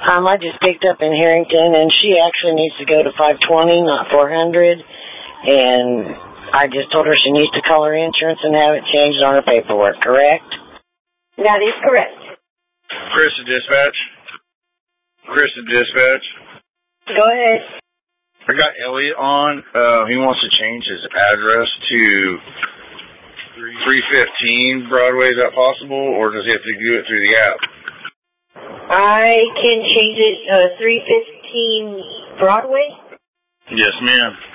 I just picked up in Harrington, and she actually needs to go to 520, not 400. And I just told her she needs to call her insurance and have it changed on her paperwork, correct? That is correct. Chris at Dispatch. Go ahead. I got Elliot on. He wants to change his address to 315 Broadway. Is that possible, or does he have to do it through the app? I can change it 315 Broadway. Yes, ma'am.